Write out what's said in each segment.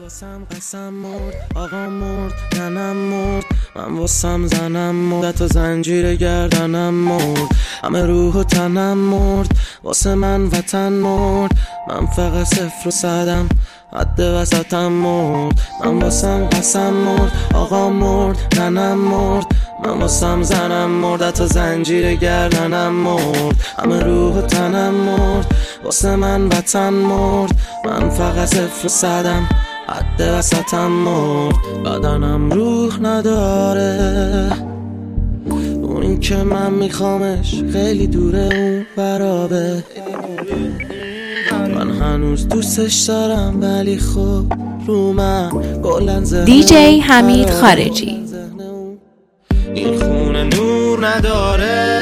واسم قسم مرد، آقا مرد، ننم مرد، من واسم زنم مرد، تا زنجیر گردنم مرد، همه روح و تنم مرد، واسه من وطن مرد، من فقط صفر و صدم، حد وسطم مرد، من واسم قسم مرد، آقا مرد، ننم مرد، من واسم زنم مرد، تا زنجیر گردنم مرد، همه روح و تنم مرد، واسه من وطن مرد، من فقط صفر و صدم، حد وسطم مرد، بدنم روح نداره، اونی که من میخوامش خیلی دوره، اون برابه، من هنوز دوستش دارم ولی خب رو من گلن ذهنه. دیجی حمید خارجی. این خونه نور نداره،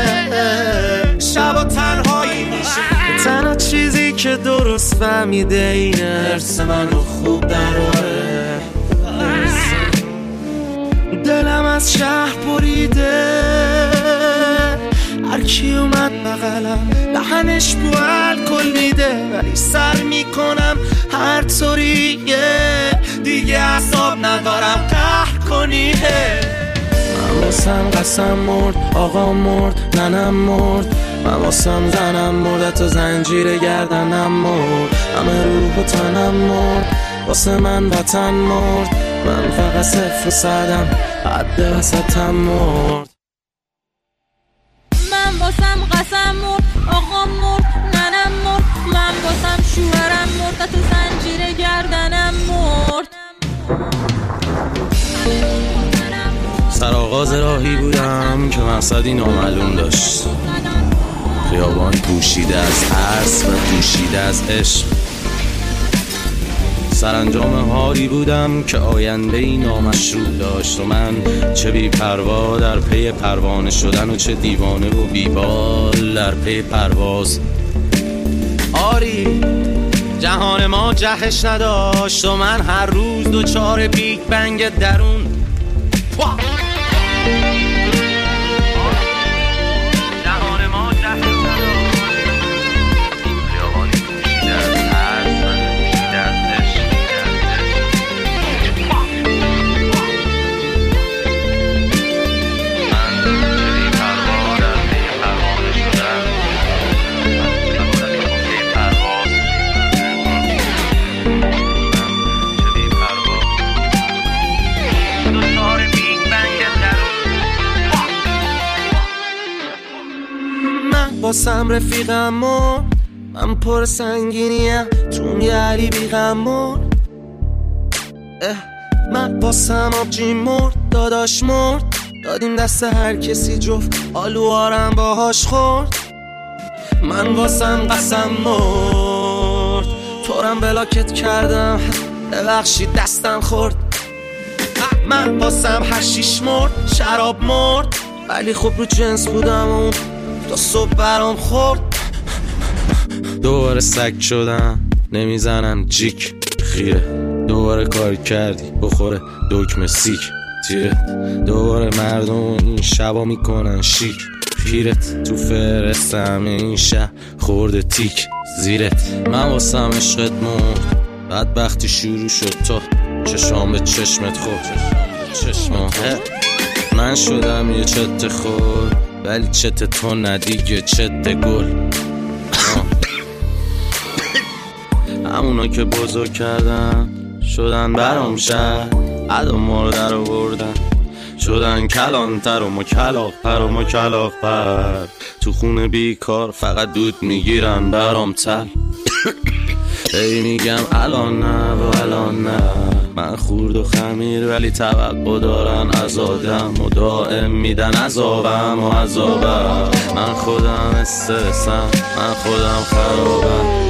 شبا تنهایی میشه، تنها چیزی که درست فهمیده اینه ارس منو خوب دراره، دلم از شهر بریده، هر کی اومد بغلم دهنش بو الکل میده، ولی سر میکنم هر طوریه، دیگه اعصاب ندارم قهر کنیه، من واسم قسم مرد، آقا مرد، ننم مرد، من واسم زنم مرد، تا زنجیر گردنم مرد، همه روح و تنم مرد، واسه من وطن مرد، من فقط صفر و صدم، حد وسطم مرد، من واسم قسم مرد، آقا مرد، ننم مرد، من واسم شوهرم مرد، تا زنجیر گردنم مرد. سرآغاز راهی بودم که مقصدی نامعلوم داشت، خیابان پوشیده از ترس و پوشیده از عشق، سرانجام حالی بودم که آینده‌ای نامشروع داشت و من چه بی پروا در پی پروانه شدن و چه دیوانه و بیبال در پی پرواز. آری جهان ما جهش نداشت و من هر روز دوچار بیگ بنگ درون. باسم رفیقم مرد، من پر سنگینیم تو یه علی بیغم مرد، من باسم آبجی مرد، داداش مرد، دادیم دست هر کسی جفت آلوارم باهاش خورد، من واسم قسم مرد، تورم بلاکت کردم ببخشید دستم خورد، من واسم حشیش مرد، شراب مرد، ولی خب رو جنس بودم و تا صبح برام خورد، دوباره سگ شدم نمیزنم جیک خیره، دوباره کار کردی بخوره دکمه سیک تیره، دوباره مردم این شبا میکنن شیک، پیرت تو فرستم این شب خورده تیک زیرت، من واسم عشقت مرد، بدبختی شروع شد تا چشام به چشمت خورد، من شدم یه چت خور، ولی چت تو ندیگه چت گل، همونا که بزرگ کردن شدن برام شهر، عدو مرده رو بردن شدن کلانتر و مکلاق پر، تو خونه بیکار فقط دود میگیرن برام تل، ای میگم الان نه و الان نه، من خورد و خمیر ولی توقع دارن از آدم و دائم میدن عذابم و عذابم، من خودم استرسم، من خودم خرابم،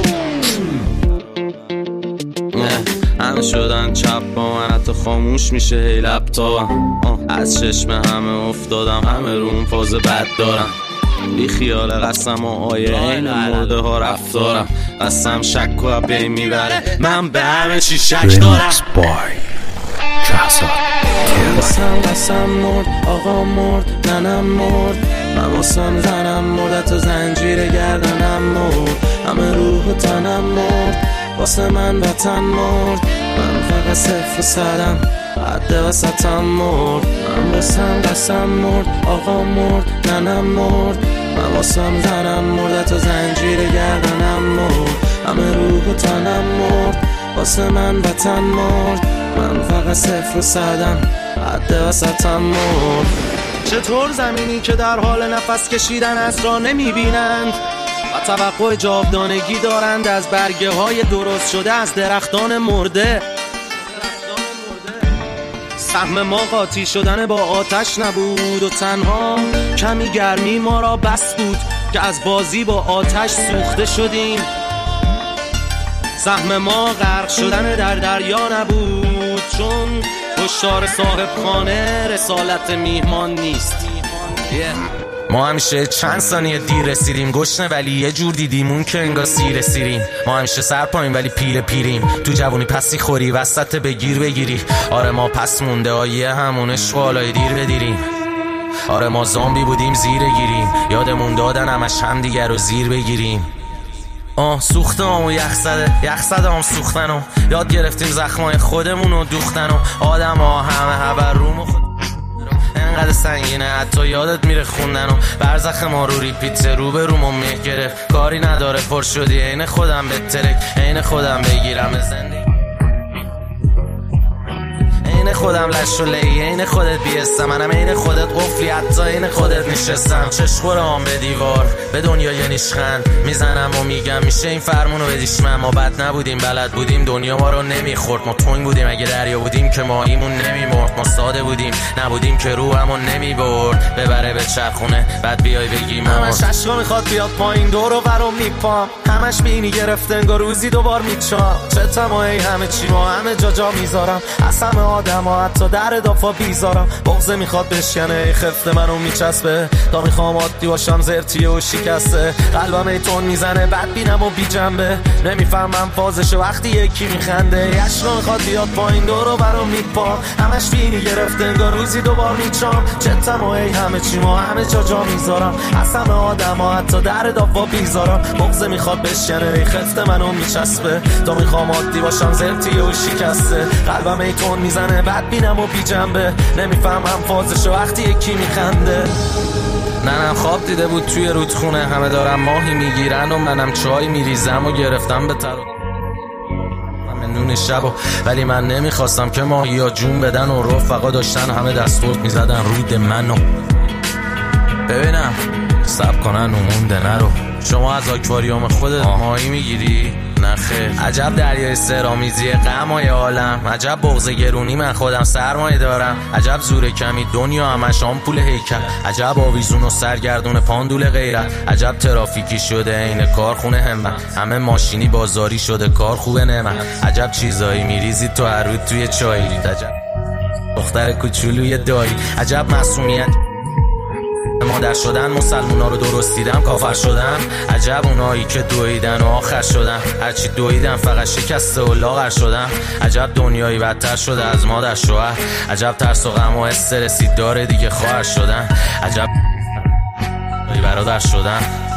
همه شدن چپ با من حتی خاموش میشه ای لپتاپم، از چشم همه افتادم، همه روم فاز بد دارم، بی خیال قسم و آیه این مرده ها رفتارم، قسم شک و بین میبره، من به همه چی شک دارم، قسم مرد، آقا مرد، ننم مرد، من واسم زنم مرد، تا زنجیر گردنم مرد، همه روح و تنم مرد، واسه من وطن مرد، من فقط صفر و صدم حد وسطم مرد. من واسم قسم مرد، آقا مرد، ننم مرد. من واسم زنم مرد، تو زنجیر گردنم مرد. همه روح و تنم مرد، واسه من وطن مرد. من فقط صفر و صدم حد وسطم مرد. چطور زمینی که در حال نفس کشیدن از را نمیبینند و توقع جاودانگی دارند از برگه های درست شده از درختان مرده. سهم ما قاطی شدن با آتش نبود و تنها کمی گرمی ما را بس بود که از بازی با آتش سوخته شدیم. سهم ما غرق شدن در دریا نبود، چون هشدار صاحب خانه رسالت میهمان نیست. ما همیشه چند ثانیه دیر رسیدیم، گشنه ولی یه جور دیدیمون که انگار سیر سیریم. ما همیشه سر پایین ولی پیر پیریم، تو جوونی پسی خوری وسط بگیر بگیری. آره ما پس مونده آیه همون عشق و حالای دیر بدیریم. آره ما زامبی بودیم زیر گیریم، یادمون دادن همش هم دیگر رو زیر بگیریم. سوختم و یخ هم سوختن و یاد گرفتیم زخمای خودمون رو دوختن و آدم ها همه هبر روم و خود انقدر سنگینه حتی یادت میره خوندن و برزخ ما رو ریپیت رو به روم و میه گرفت. کاری نداره پر شدی عین خودم به ترک، عین خودم بگیرم زندگی، عین خودم لش و لی، عین خودت بیستم. منم عین خودت قفلی حتی عین خودت نشستم. چشخورم به دیوار به دنیا نیشخند میزنم و میگم میشه این فرمونو بدیش من. ما بد نبودیم بلد بودیم دنیا ما رو نمیخورد. ما تنگ بودیم اگه دریا بودیم که ماهیمون نمیمرد. ما ساده بودیم نبودیم که روحمون نمیبرد. ببره به چرخونه بعد بیای بگیم همش عشقا میخواد بیاد پایین دور و برم میپام. همش بینی گرفته انگار روزی دوبار میچام. چتم ای همه چی ما همه جا میذارم، از همه آدم ها حتی در دافا بیزارم. بغضه میخواد بشکنه خفت منو میچسبه، تا میخوام عادی باشم زرتیه و شکسته. قلبم ایتون میزنه بد بینم و بی جنبه، نمیفهمم فازشه وقتی یکی میخنده. عشقا میخواد بیاد پایین دور و برم میپام. همش بینی گرفته انگار روزی دوبار میچام. چتم ای همه چی ما همه جا میذارم، از همه آدم ها حتی در دافا بیزارم. بغضه میخواد بشکنه خفت منو میچسبه، تا میخوام عادی باشم زرتیه و شکسته. قلبم ایتون میزنه بد بینم و بی جنبه، نمیفهمم فازشو وقتی یکی میخنده. ننم خواب دیده بود توی رودخونه، همه دارم ماهی میگیرن و منم چای میریزم و گرفتم به تر نون شب ولی من نمیخواستم که ماهی ها جون بدن و رفقا داشتن همه دستورت میزدن رود منو. ببینم سب کنن مونده نرو. شما از آکواریوم خودت ماهی میگیری؟ نخیر. عجب دریای سرامیزی غمای عالم، عجب بغض گرونی من خودم سرمایه دارم. عجب زور کمی دنیا همش آمپول هیکل، عجب آویزون و سرگردون پاندول غیرت. عجب ترافیکی شده این کارخونه همت، همه ماشینی بازاری شده کار خوبه نعمت. عجب چیزایی میریزی تو هر روز توی چایی، عجب دختر کوچولوی دایی. عجب معصومیت مادر شدن، مسلمونا رو درست دیدم کافر شدن. عجب اونایی که دویدن و آخر شدن، هرچی دویدن فقط شکسته و لاغر شدن. عجب دنیایی بدتر شده از مادر شوهر، عجب ترس و غم و استرسی داره دیگه خواهر شدن. عجب برادر شدن.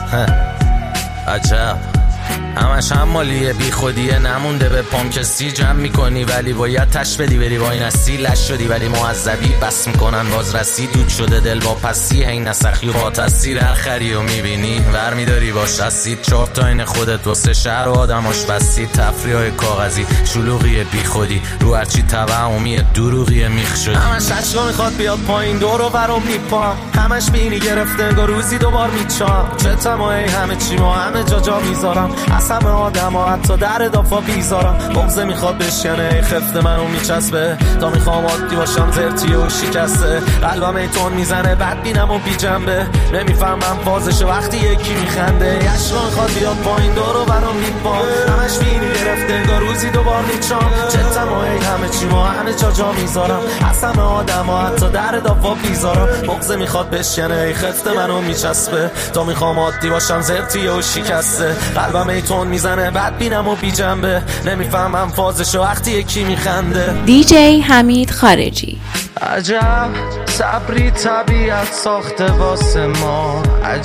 عجب همش هم مالیه بی خودیه، نمونده به پام کسی جمع میکنی ولی باید تش بدی بری با این اصی. لش شدی ولی معذبی بس میکنن بازرسی، دود شده دل با پسی. این نسخی و با تاثیر هر خری و میبینی ور میداری باش اسید. 4 تا این خودت واسه شهر و آدماش بسید. تفریح های کاغذی شلوغی بی خودی رو هرچی توهمی دروغی میخ شدی. همش عشقا میخواد بیاد پایین دور و برم میپام. همش بینی گرفته انگار روزی دوبار میچام. چتم ای همه چی ما همه جا میذارم، از همه آدم ها حتی در دافا بیزارم. بغضه میخواد بشکنه خفت منو میچسبه، تا میخوام عادی باشم زرتیه و شکسته. قلبم ایتون میزنه بد بینم و بی جنبه، نمیفهمم فازشو وقتی یکی میخنده. عشقا میخواد بیاد پایین دور و برم میپام. همش بینی گرفته انگار روزی دوبار میچام. چتم ای همه چی ما همه جا میذارم، از همه آدم ها حتی در دافا بیزارم. بغضه میخواد بشکنه خفت منو میچسبه، تا میخوام عادی باشم زرتیه و شکسته. قلبم ایتون میزنه بد بینم و بی جنبه، نمیفهمم فازشو وقتی یکی میخنده. دیجی حمید خارجی. عجب صبری طبیعت ساخته واسه ما،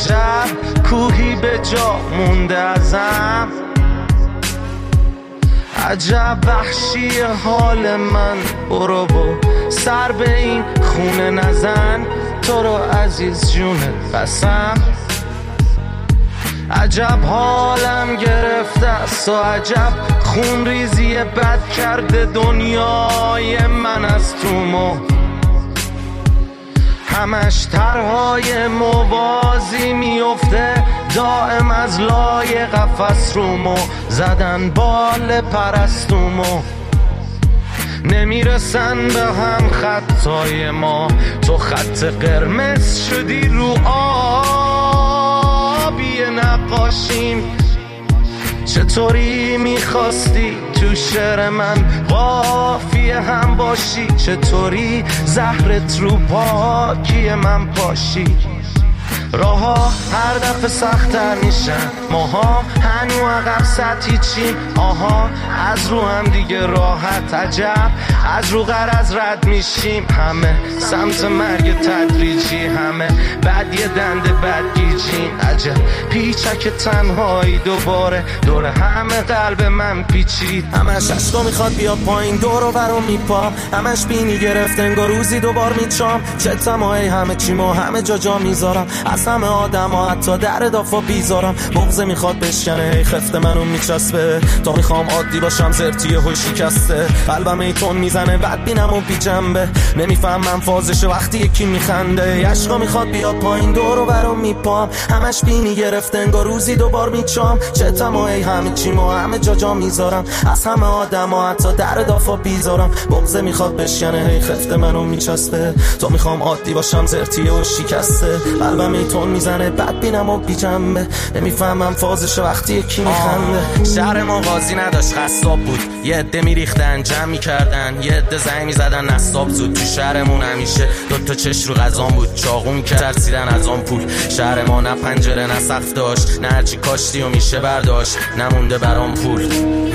عجب کوهی به جا مونده ازم. عجب وحشی حال من، برو سر به این خونه نزن، تو رو عزیز جونه قسم. عجب حالم گرفته است و عجب خون ریزی بد کرده دنیای من از تو همش طرحهای موازی میفته دائم از لای قفس رو زدن بال پرستومو نمیرسن به هم خطای ما، تو خط قرمز شدی رو آبی نقاشیم. چطوری میخواستی تو شعر من قافیه هم باشی، چطوری زهرت رو پاکی من پاشی. راها هر دفعه سخت‌تر میشن، ماها هنو عقب سطحی چیم. آها از رو هم دیگه راحت، عجب از رو غرض رد میشیم. همه سمت مرگ تدریجی، همه بعد یه دنده بدگیجیم. عجب پیچک تنهایی دوباره دور همه قلب من پیچید. همش عشقا میخواد بیاد پایین دور و برو میپام، همش بینی گرفت انگار روزی دوبار میچام. چتم های همه چیمو همه جا میذارم، از همه آدم ها حتی در دافا بیزارم. بغضه میخواد بشکنه هی خفت منو میچسبه، تا میخوام عادی باشم زرتی هوی شکسته. قلبم ای تون میزنه بد بینم و بی جنبه، نمیفهمم فازشه وقتی یکی میخنده. عشقا میخواد بیاد پایین دور و برو میپام، همش بینی گرفته انگار روزی دوبار میچام. چتم و ای همه چیمو همه جا میذارم، از همه آدم ها حتی در دافا بیزارم. بغضه میخواد بشکنه هی خفت منو میچسبه، تا میخوام عادی باشم زرتی هوی شکسته. قلبم ای تون میزنه بد بینم و بی جنبه، نمیفهمم فازش وقتی یکی میخنده. شهر ما قاضی نداشت خستاب بود، یه عده میریختن جمع میکردن، یه عده زنگ میزدن نصاب زود. تو شهرمون همیشه دوتا چش رو غذام بود، چاقو میکرد ترسیدن از آن پول. شهر ما نه پنجره نه سقف داشت، نه هرچی کاشتی و میشه برداشت، نمونده برام پول.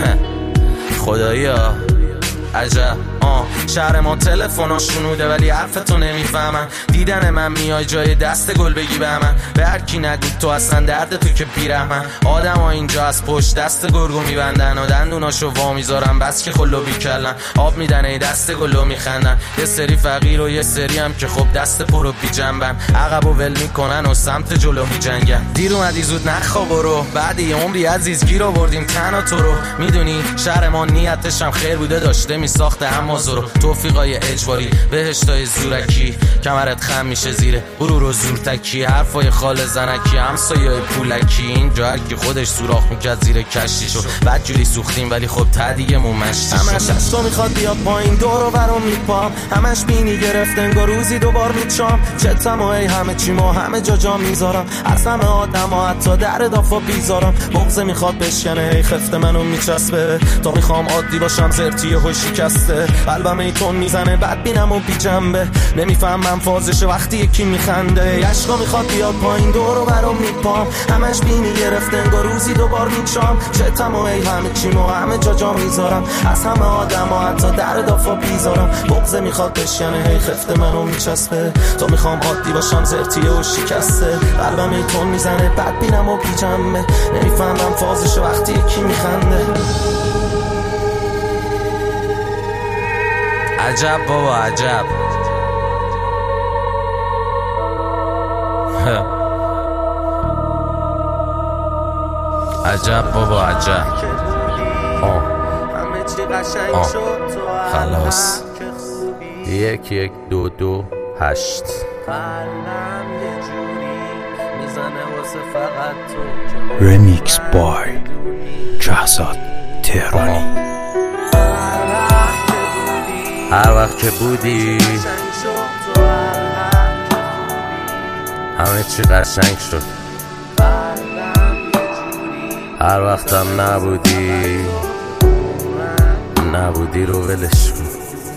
خدایا عجب شهر ما تلفنا شنوده ولی حرفتو نمیفهمن. دیدن من میای جای دست گل بگی به من، به هر کی نگو تو اصلا درد تو که بیرحمن. آدم ها اینجا از پشت دست گرگو میبندن و دندوناشو وا میذارن، بس که خلو بیکلن آب میدن ای دست گلو میخندن. یه سری فقیر و یه سری هم که خب دست پرو بی جنبن، عقب و ول میکنن و سمت جلو میجنگن. دیر اومدی زود نخوا برو، بعد یه عمری عزیز گیر آوردیم تنها تو رو. میدونی شهر ما نیتش هم خیر بوده، داشته میساخته اما زورو. توفیقای اجباری بهشتای زورکی، کمرت خم میشه زیره غرور و زورتکی. حرفای خال زنکی همسایه پولکی، اینجا هرکی خودش سوراخ میکرد زیر کشتیشو. بعد جوری سوختیم ولی خب تدیگمون مشتیشو. همش عشقا میخواد بیاد پایین دور و برو میپام، همش بینی گرفت انگار روزی دوبار میچام. چتم و ای همه چیمو همه جا میذارم، از همه آدم ها حتی در دافا بیزارم. بغضه میخواد بشکنه هی خفت منو میچسبه، تا میخوام عادی باشم زرتی هوی شکسته. قلبم ای تون میزنه بد بینم و بی جنبه، نمیفهمم فازشه وقتی یکی میخنده. عشقا میخواد بیاد پایین دور و برو میپام، همش بینی گرفت انگار روزی دوبار میچام. چتم و ای همه چیمو همه جا میذارم، از همه آدم ها حتی در دافا بیزارم. بغضه میخواد بشکنه هی خفت منو میچسبه، تا میخوام عادی باشم زرتی و شکسته. قلبم ای تون میزنه بد بینم و بی جنبه، نمیفهمم فازشه وقتی یکی میخنده. عجب بابا عجب. عجب بابا عجب. خلاص 1 1 2 2 8 رمیکس بای جهزاد تهرانی. هر وقت که بودی همه چی قشنگ شد، هر وقتم نبودی رو ولش کن.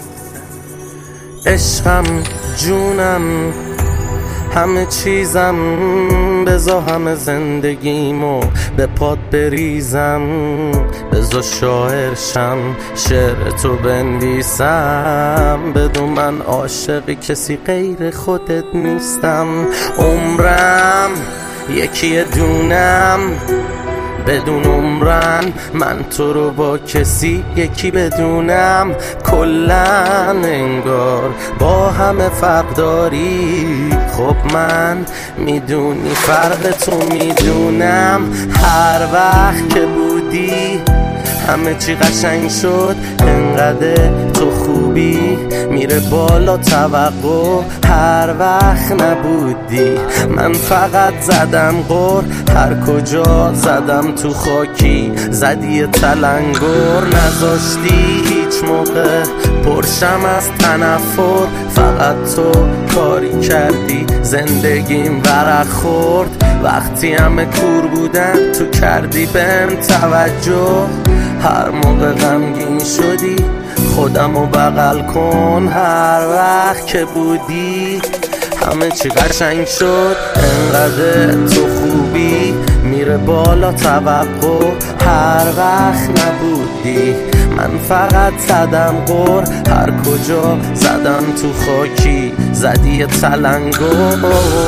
عشقم جونم همه چیزم، بزا همه زندگیمو به پات بریزم. بزا شاعرشم شعر تو بنویسم، بدون من عاشق کسی غیر خودت نیستم. عمرم یکی دونم بدون عمرن من تو رو با کسی یکی بدونم، کلن انگار با همه فرق داری. خب من میدونی فرق تو میدونم، هر وقت که بودی همه چی قشنگ شد، انقدر تو خوبی میره بالا توقع هر وقت نبودی. من فقط زدم غر، هر کجا زدم تو خاکی زدی تلنگر، نذاشتی هیچ موقع پرشم از تنفر، فقط تو کاری کردی زندگیم ورق خورد. وقتی همه کور بودن تو کردی بهم توجه، هر موقع غمگین شدی خودمو بغل کن، هر وقت که بودی همه چی قشنگ شد، انقدر تو خوبی میره بالا توقع هر وقت نبودی. من فقط زدم غر، هر کجا زدم تو خاکی زدی تلنگر.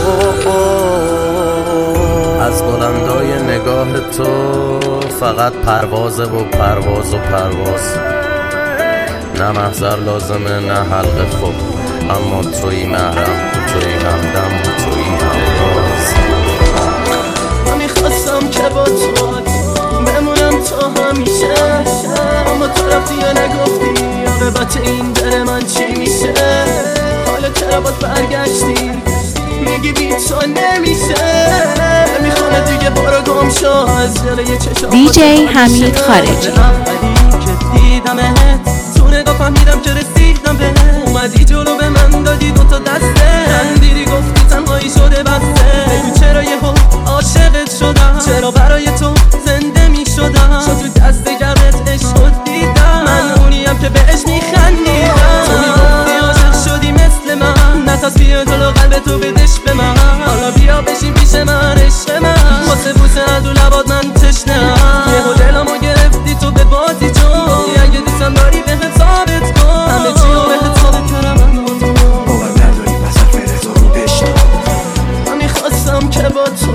از بلندای نگاه تو فقط پروازه و پرواز و پرواز، نه محضر لازمه نه حلقه خوب، اما توی محرم، توی همدم، توی همراز. من میخواستم که با تو بمونم تا همیشه، اما تو رفتی یا نگفتی عاقبت این دل من چی میشه. حالا چرا باز برگشتی میگی بی تو نمیشه، نمیخوانه دیگه برو گم شو از جلوی چشم. دیجی حمید خارجی. که دیدمت تو نگاه فهمیدم که رسیدم به اومدی جلو به من دادی دوتا دسته، خندیدی گفتی تنهایی شده بسته. بگو چرا یهو عاشقت شدم، چرا برای تو زنده میشدم، شد تو دست گرمت عشق دیدم، من اونیم که بهش میخندیدم. تو میگفتی عاشق شدی مثل من، نتاز بیا جلو قلب تو بدش به من، حالا بیا بشین پیش من عشق من، واسه بوسه ادو لبات من تشنه‌ام. یهو دلمو گرفتی تو به بازی جون، اگه دوستم داری بهم ثابت کن، همه چی رو بهت ثابت کردم. من باور نداری پس حرف تو رو بشنو. من میخواستم که با تو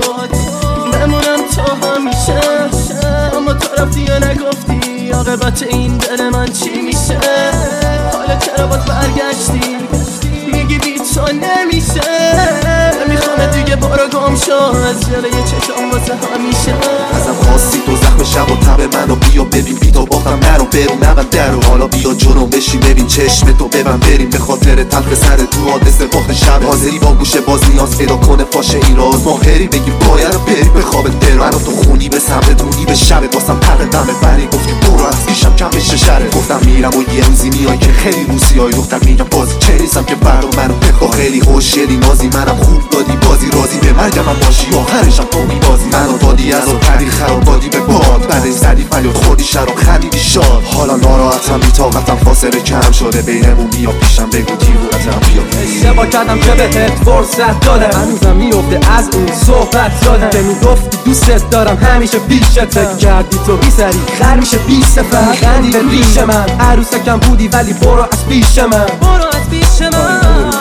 بمونم تا همیشه، اما تو رفتی یا نگفتی عاقبت این دل من چی میشه. حالا چرا باز برگشتی میگی بی تو نمیشه، نمیخوانه دیگه برو گم شو از جلوی چشم واسه همیشه. ازم خواستی تو زخم شب و تب منو بیا ببین، بی تو باختم نرو برو نبند درو، حالا بیا جلوم بشی ببین چشم تو ببند بریم، به خاطر تلخ سر تو حادثه باخت شب حاضری با گوشه باز نیاز پیدا کنه فاشه این راز، ماهری بگیر باید رو بری به خواب درو، منو تو خونی به سمت دونی به شبت واسم پرد دمه بری، گفتی برو از پیشم کم بشه شره، گفتم میرم و یه روزی میای که خیلی روسی های دختر میگم باز چه نیستم که فردا منو بخوا، خیلی خوشگلی نازی منم خوب دادی بازی، راضی به مرگم هم باشی آخرشم تو میبازی، منو دادی از اون کردی خراب دادی به باد، بعدش زدی فریاد خوردی شراب خندیدی شاد، حالا ناراحتم بی‌طاقتم فاصله کم شده بینمون، بیا پیشم بگو دیوونتم بیا. اشتباه کردم که بهت فرصت دادم، هنوزم میفته از اون صحبت دادم، به میگفتی دوست دارم همیشه پیشت، فکر کردی تو بی سری خر میشه بی سفر، خندی به ریش من عروسکم بودی ولی برو از پیش من، برو از پیش من،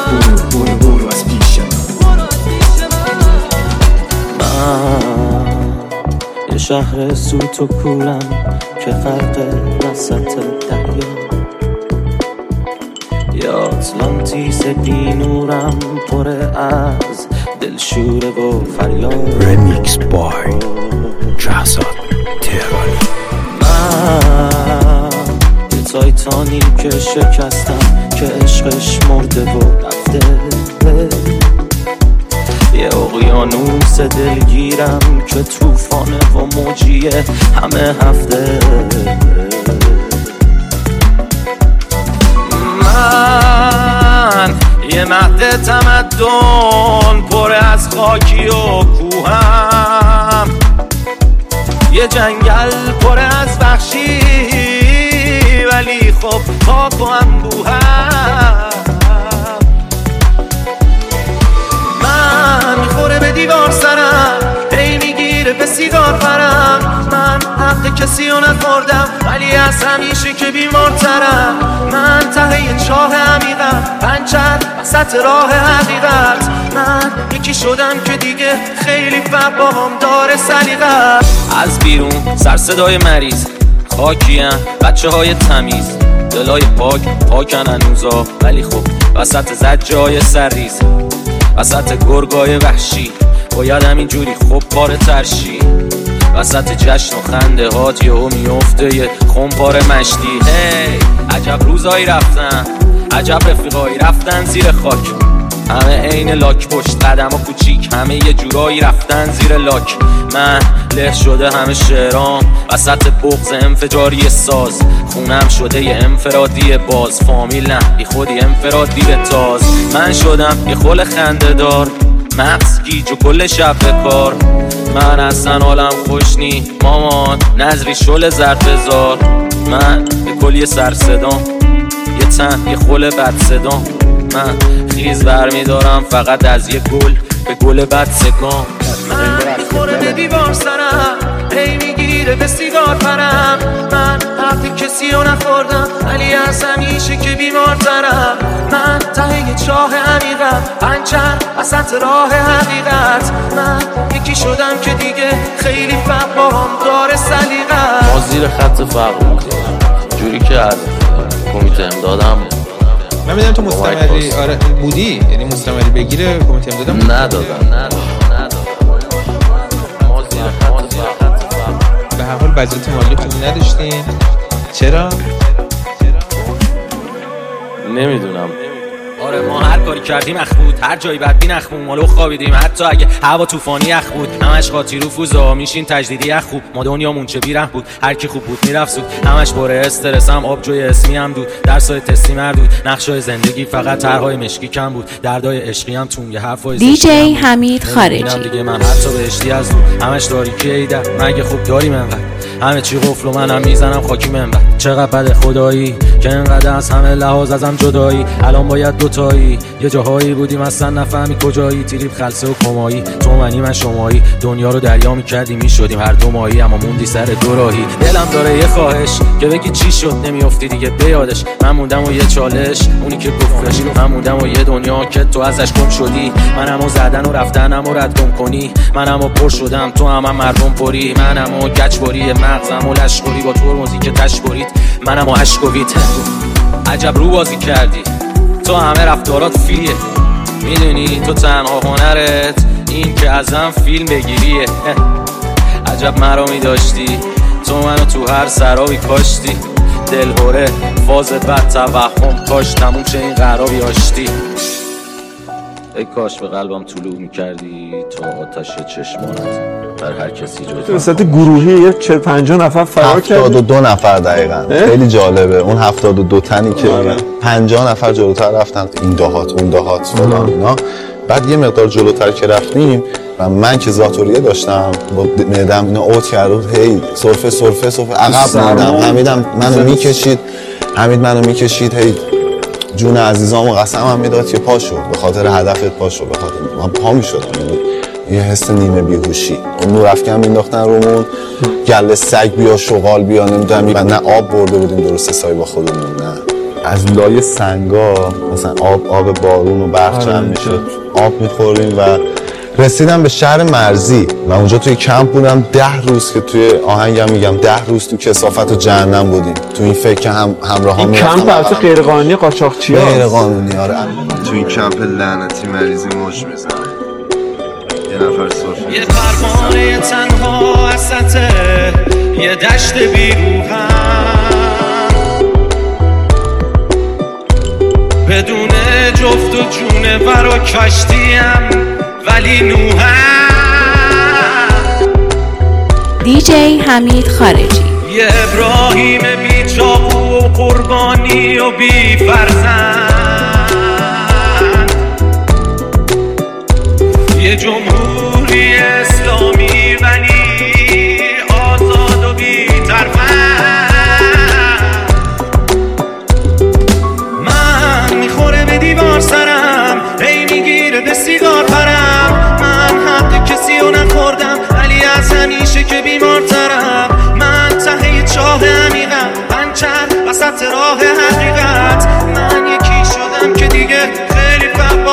برو از پیش من. یه شهر سوت و کورم که غرق وسط دریا، یه آتلانتیس بی نورم پر از دلشوره و فریاد. رمیکس بای جهزاد تهرانی. من یه تایتانیک که شکستم که عشقش مرده و رفته، یه اقیانوس دلگیرم که طوفانه و موجیه همه هفته. من یه مهد تمدن پر از خاکی و کوهم، یه جنگل پر از وحشی ولی خب خاک و انبوهم. من میخوره به دیوار سرم، هی میگیره به سیگار پرم، من حق کسی رو نخوردم ولی از همیشه که بیمارترم، من ته چاه عمیقم، پنچر وسط وسط راه حقیقت. من یکی شدم که دیگه خیلی فرق با هم داره سلیقت. از بیرون سر صدای مریض خاکیم، بچه های تمیز دلای پاکن هنوزا، ولی خب وسط زجای سرریز، وسط گرگای وحشی باید همینجوری خب پاره ترشی. وسط جشن و خنده هات یهو میفته یه خمپاره مشتی. هی عجب روزایی رفتن، عجب رفیقایی رفتن زیر خاک. همه عین لاک پشت قدم و کوچیک، همه یه جورایی رفتن زیر لاک. من له شده همه شعرام وسط بغض انفجاری ساز. خونم شده یه انفرادی باز، فامیل نه بی خودی انفرادی تاز. من شدم یه خل خنده دار، مغز گیج و کل شب به کار. من اصلا حالم خوش نی مامان، نظری شل زرد بزار. من یه کلی سر صدام، یه تن یه خل بد صدام. من خیز برمیدارم فقط از یه گل به گل بد سگام. من میخوره به دیوار سرم، هی میگیره به سیگار پرم. من حرف کسی رو نخوردم ولی از همیشه که بیمار ترم. من ته چاه عمیقم، پنچر وسط راه حقیقت. من یکی شدم که دیگه خیلی فرق با هم داره سلیقت. ما زیر خط فرق بودیم جوری که از کمیته امدادم من میدونم تو مستمری آره بودی، یعنی مستمری بگیره کمیته امدادم ندادم. به هر حال وضعیت مالی خوبی نداشتین؟ چرا؟ نمیدونم. آره ما هر کاری کردیم اخ بود، هر جایی بدبین اخ بود، مالو خوابیدیم حتی اگه هوا طوفانی اخ بود. همش قاطی رو فوزا میشین تجدیدی اخ خوب. ما دنیامون چه بیره بود، هر کی خوب بود میرفت سود. همش باره استرسم آبجوی اسمی هم دود، درسای تستی مردود. نقشای زندگی فقط طرحای مشکی کم بود، دردای عشقی هم تون یه حرفای دیجی حمید خارجی. دیگه من حتی بهشتی از دور همش تاریکی ایده. مگه خوب داریم انقدر همه چی قفل و منم میزنم خاکی منبر. چقدر بد خدایی که انقدر از همه لحاظ ازم جدایی. الان باید دوتایی، یه جاهایی بودیم اصلا نفهمی کجایی. تریپ خلصه و کمایی، تو منی من شمایی. دنیا رو دریا میکردی میشدیم هر دو ماهی، اما موندی سر دو راهی. دلم داره یه خواهش که بگی چی شد نمیافتی دیگه به یادش. من موندم و یه چالش اونی که گفتش. من موندم و یه دنیا که تو ازش گم شدی. منمو زدن و رفتنم و رد گم کنی. منمو پر شدم تو هم مردم پری. منمو گچبری مغزم و لشکری با ترمزی که تشکرید. منمو اشکویت عجب رو بازی کردی، تو همه رفتارات فیلیه. میدونی تو تنها هنرت این که ازم فیلم بگیریه. عجب مرامی داشتی تو، منو تو هر سرابی کاشتی. دلهوره فاز بد توهم کاش تموم شه این قرابی آشتی. ای کاش به قلبم طلوع میکردی تا آتش چشمانت بر هر کسی جز به صورت گروهی یه 40-50 نفر فرار کرد. 72 نفر دقیقاً. خیلی جالبه اون 72 تنی که 50 نفر جلوتر رفتن، این دهات اون دهات فلان اینا. بعد یه مقدار جلوتر که رفتیم و من که ذاتوریه داشتم با معدم اینا اوت کرد و هی سرفه عقب موندم. حمید منو میکشید هی جون عزیزامو قسمم میداد که پاشو، به خاطر هدفت پاشو. به خاطر من پا میشدم، یه حس نیمه بیهوشی. اون نور افکن مینداختن رومون، گله سگ بیا شغال بیا نمیدونم. و نه آب برده بودیم درست حسابی با خودمون، نه از لای سنگا مثلا آب بارون و برق جمع میشد، آب میخوریم. و رسیدم به شهر مرزی و اونجا توی کمپ بودم 10 روز که توی آهنگم میگم 10 روز تو کثافت و جهنم بودیم. تو این فکر که همراهام میرفتم. این کمپ البته غیر قانونی قاچاقچی‌ها. غیر قانونی آره. تو این کمپ لعنتی مریضی موج میزنه. یه نفر صرف یه پروانه تنها وسط یه دشت بیروحم، بدون جفت و جونه برا کشتیم ولی نوحم. دیجی حمید خارجی. یه ابراهیم بی چاقو و قربانی و بی فرزند، یه جمهوری اسلامی ولی آزاد و بی ترفند. من میخوره به دیوار سرم، هی میگیره به سیگار پرم. من حق کسی رو نخوردم ولی از همیشه که بیمارترم. من ته چاه عمیقم، پنچر وسط راه حقیقت. من یکی شدم که دیگه خیلی فرق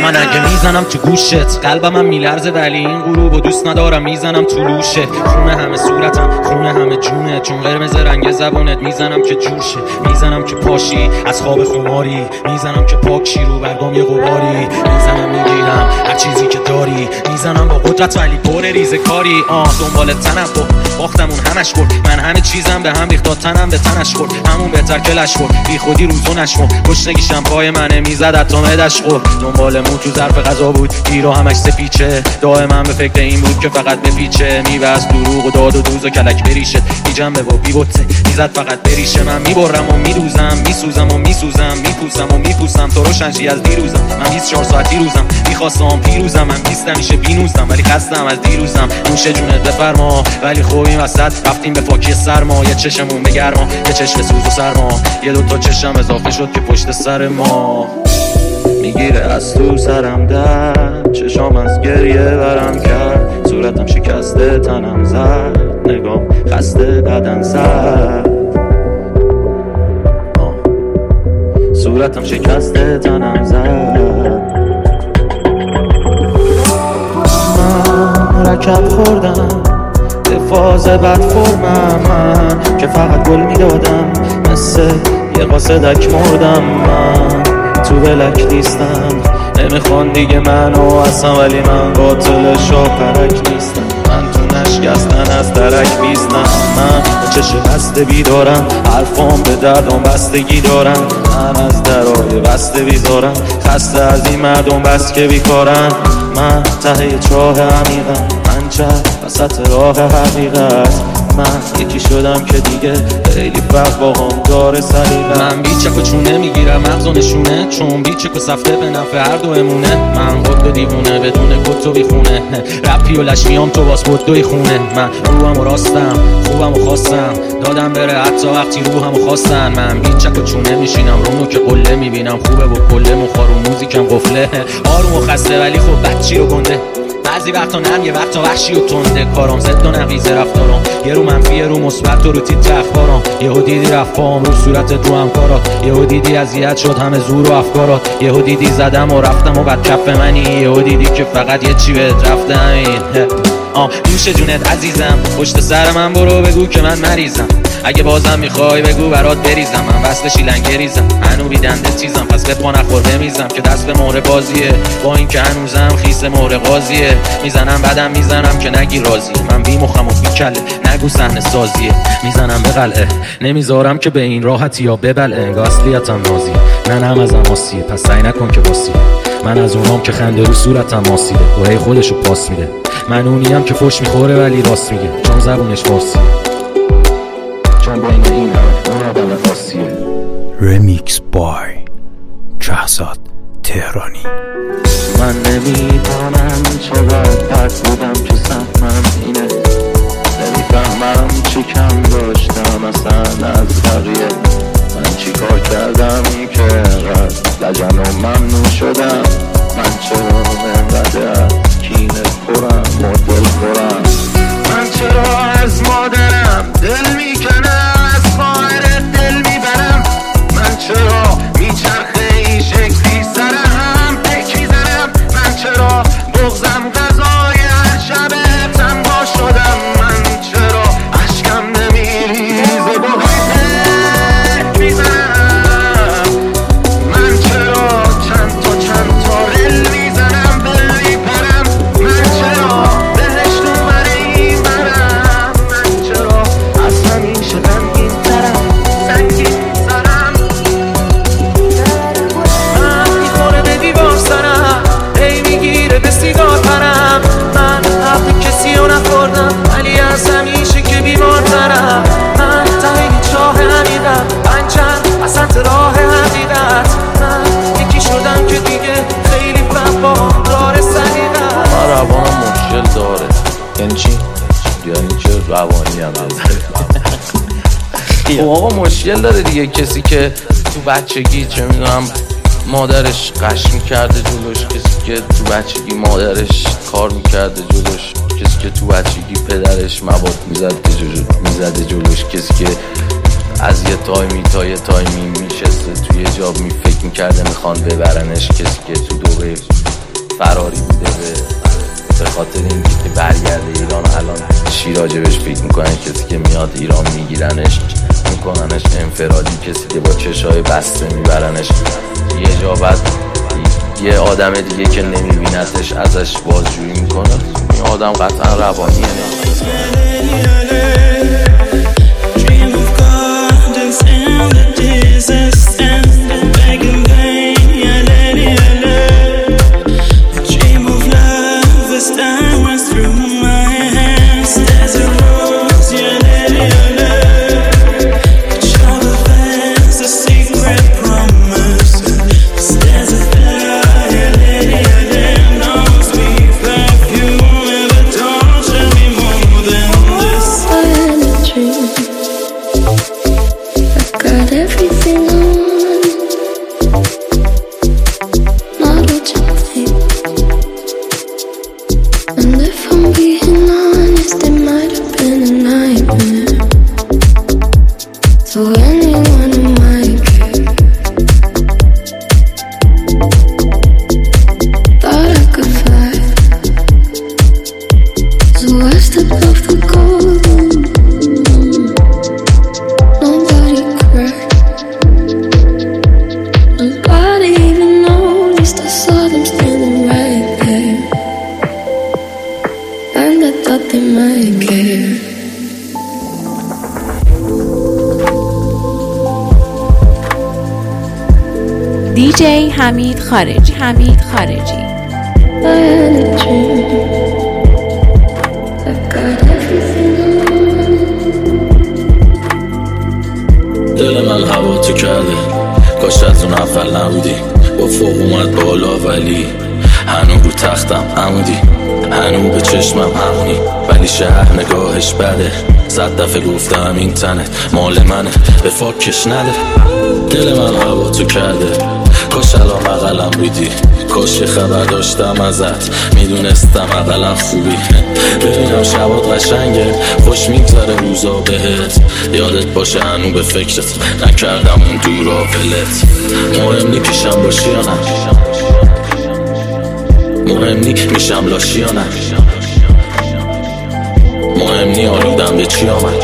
من اگه میزنم تو گوشت قلبم هم میلرزه ولی این غروبو دوست ندارم میزنم تو لوشه خونه همه صورتم خونه همه جونه چون قرمز رنگ زبونت میزنم که جوشه میزنم که پاشی از خواب خماری میزنم که پاکشی رو برگام یه غباری میزنم میگیرم هر چیزی که داری میزنم با قدرت ولی پر ریزه کاری دنبال تنم باختم اون همش برد من همه چیزم به هم ریخت تنم به تنش خورد همون بهتر که لش خورد بی خودی روزو نشمون گشنگیشم پای منه میزد تا معدش خورد دنبال مو تو ظرف غذا بود گیرو همش سپیچه دائما به فکر این بود که فقط بپیچه میبست دروغ و داد و دوز و کلک بریشه بی جنبه و بی بطه میزد فقط بریشه من میبرم و میدوزم میسوزم و میسوزم میپوسم و میپوسم تو روشنشی از دیروزم من 24 ساعت دیروزم میخواستم پیروزم من 20 همیشه بینوزم ولی خستم از دیروزم نوش جونت بفرما ولی خوب این وسط رفتیم به پاکی سرما یه چشمون به گرما یه چشم سوز و سرما یه دوتا چشم اضافه شد که پشت سر ما میگیره از تو سرم در چشام از گریه برم کرد صورتم شکسته تنم زد نگام خسته بدن زد صورتم شکسته تنم زد من رکب خوردم به فاز بد فرمم من که فقط گل میدادم مثل یه قاصدک مردم من تو بلک نیستم نمیخوان دیگه منو اصلا ولی من قاتل شاپرک نیستم من تو نشکستن از درک بیستم من چشم بسته بیدارم حرفام به دردم بستگی دارم من از درای بسته بیدارم خسته از این مردم بس که بیکارن من ته چاه عمیقم من چه وسط راه حقیقت من یکی شدم که دیگه خیلی فرق با هم داره سلیقه من بیچک و چونه میگیرم مغز و نشونه چون بیچک و سفته به نفع هر دو امونه من خود به دیوونه بدون کت و بیخونه رپی و لشمیام تو باز بود دوی خونه من روحم و راستم خوبم و خواستم دادم بره حتی وقتی روحم و خواستن من بیچک و چونه میشینم رومو که قله میبینم خوبه و کله مخار و موزیکم قفله آروم و خسته ولی خب بچی رو گنده بعضی وقتا نرم یه وقتا وحشی و تنده کارم زد و نقیز رفتارم یه رو منفی یه رو مثبت و رو تیتر اخبارم یهو دیدی رفتم رو صورتت رو همکارات یهو دیدی اذیت شد همه زور و افکارات یهو دیدی زدم و رفتم و بعد کف منی یهو دیدی که فقط یه چی بهت رفته همین نوش جونت عزیزم پشت سر من برو بگو که من مریضم اگه بازم میخوای بگو برات بریزم من وصل شیلنگریزم هنو بیدنده چیزم پس به پا نخور بمیزم که دست به مهر بازیه با این که هنوزم خیس مهر قاضیه میزنم بعدم میزنم که نگی راضیه من بی مخم و بی کله نگو صحنه سازیه میزنم به قلعه نمیذارم که به این راحتی یا ببلعه انگار اصلیتم نازیه نه هم از اماسیه پس سعی نکن که باسیه من از اونام که خنده رو صورتم ماسیده و هی خودشو پاس میده من اونیم که فوش میخوره ولی راست میگه چون زبونش فارسیه چون بین این اون آدم فارسیه رمیکس بای شهزاد تهرانی من نمیدانم چقدر پس بودم که سهمم اینه نمیفهمم چی کم داشتم اصلا از بقیه من چی کار کردم که انقدر لجن و ممنون شدم من چرا انقدر کینه خورم مدل خورم من چرا از مادرم دل میکنم از خواهر دل میبرم من چرا میچرخه این شکلی سرم پک میزنم من چرا بغزم غذای هر شب تنها شدم من چرا عشقم نمیریزه با پک میزنم من چرا چند تا رل میزنم بل میپرم من چرا بهشت اونور این برم من چرا از همیشه غمگین ترم سنگین سرم من میخوره به دیوار سرم ای میگیره به سیگار پرم من حق کسی رو نخوردم ولی از همیشه که بیمار ترم من تایی چاه حقیقت پنچم وسط راه حقیقت من یکی شدم که دیگه خیلی فرق با هم داره سلیقت من روانم مشکل داره یعنی چی؟ یعنی چه روانی هم خب آقا مشکل داره دیگه کسی که تو بچگی چه میدونم مادرش قش میکرده جلوش کسی که تو بچگی مادرش کار میکرده جلوش کسی که تو بچگی پدرش مواد میزده جلوش کسی که از یه تایمی تا یه تایمی میشسته توی جاب فکر میکرده میخوان ببرنش کسی که تو دوره فراری بوده به خاطر این که برگرده ایران. الان چی راجبش فکر میکنن؟ کسی که میاد ایران میگیرنش میکننش انفرادی، کسی که با چشای بسته میبرنش یه جا، بعد یه آدم دیگه که نمیبینتش ازش بازجویی میکنه. این آدم قطعا روانیه. DJ حمید خارجی. دل من هوا تو کرده، کاش از اون اول نبودی. با فوق اومد بالا ولی هنو رو تختم عمودی، هنو به چشمم همونی، ولی شهر نگاهش بده. 100 دفعه گفتم این تنت مال منه، به فاکش نده. دل من هوا تو کرده، کاش الان بغلم بودی، کاش خبر داشتم ازت، میدونستم اقلم خوبی. ببینم شبات قشنگه، خوش میگذره روزا بهت، یادت باشه هنو به فکرت نکردم اون دورا ولت. مهم نی پیشم باشی یا نه، مهم نی میشم لاشی یا نه، مهم نی آلودم به چی آمد،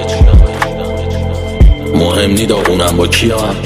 مهم نی داغونم با کی آمد.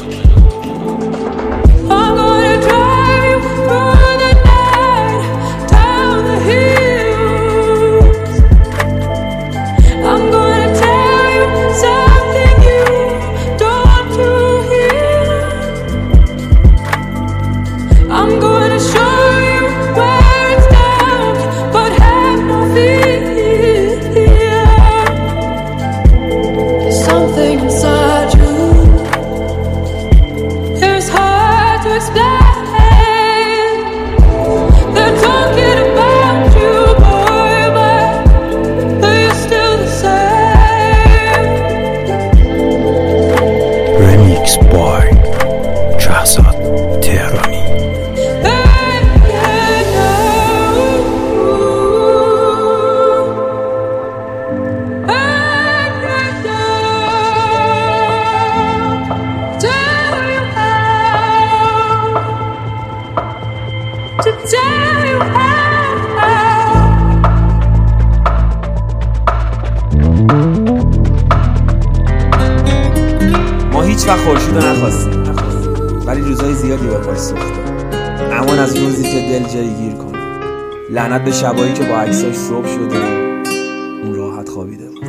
هیچ وقت خورشید رو نخواستیم، ولی روزای زیادی به پاش سوختیم. امان از روزی که دل جایی گیر کنه، لعنت به شبایی که با عکساش صبح شده اون راحت خوابیده بود.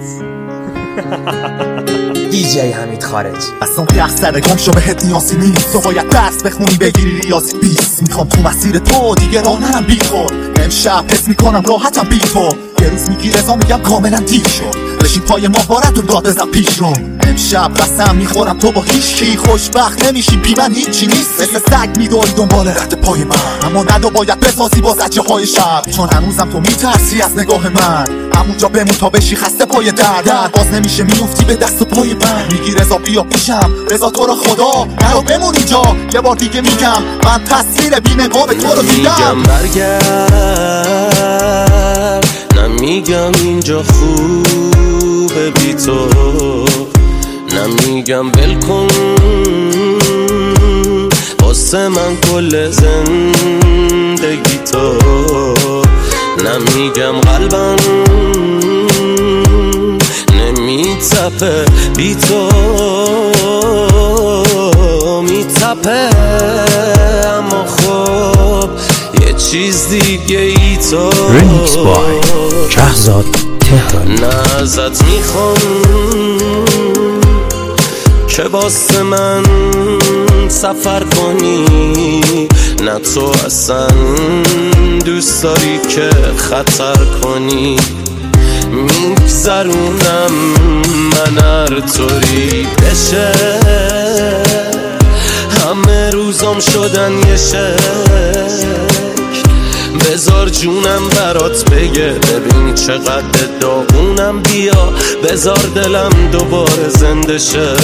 DJ حمید خارجی. اصلا که اکثر گم شو بهت نیازی نیست، تو باید درس بخونی بگیری ریاضی 20. میخوام تو مسیر تو دیگه راه نرم بی خود، امشب حس میکنم راحتم بی تو. یه روز میگی رضا میگم کاملا دیر شد، بشین پای ما بارد و داد بزن پیش رو. امشب قسم میخورم تو با هیچ کی خوشبخت نمیشی، بی من هیچی نیست. مثل سگ میدوی دنبال رد پای من، اما ندو باید بسازی با زجه های شب، چون هنوزم تو میترسی از نگاه من. همونجا بمون تا بشی خسته پای در باز نمیشه، میفتی به دست و پای من. میگی رضا بیا پیشم، رضا تو رو خدا نرو بمون اینجا. یه بار دیگه میگم من تصویر بی نقاب تو رو دیدم. نمیگم برگرد، نمیگم اینجا خوبه بی تو، نمیگم بلکن واسه من کل زندگی تو نمیگم قلبم نمیتپه بی تو میتپه اما خب یه چیز دیگه ای تو رمیکس بای شهزاد تهرانی. نه ازت میخوام که واسه من سفر کنی، نه تو اصلا دوست داری که خطر کنی. میگذرونم من هر طوری بشه، همه روزام شدن یه شکل. بذار جونم برات بگه ببین چقدر داغونم، بیا بذار دلم دوباره زنده شه.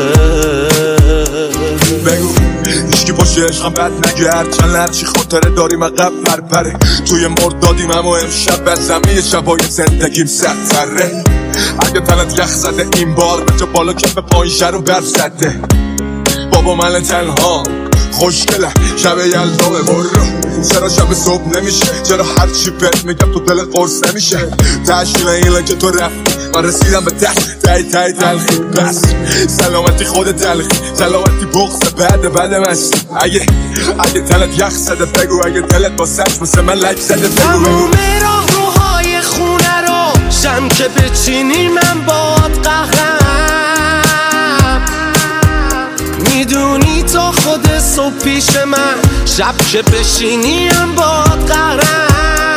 بگو هیچکی باشه عشقم بد نگرد، چند لرچی خاطره داریم عقب پرپره. توی مردادیم اما امشب بزمه شبای زندگیم سرتره. اگه تنت یخ زده این بار بجا بالا کف پایشه رو برف زده. بابا من تنها خوشگله شب یلدامه برو، چرا شب صبح نمیشه؟ چرا هرچی بهت میگم تو دلت قرص نمیشه؟ تشکیل اینه که تو رفتی من رسیدم به تای تلخی. بس سلامتی خود تلخی، سلامتی بغض بعد مستی. اگه تلت یخ زده بگو، اگه دلت با سچ مثل من لک زده بگو. تموم راه روهای خونه رو شم که بچینی من باد قهرم. میدونی تا خود صبح پیش من، شب که بشینی هم باد قهرم.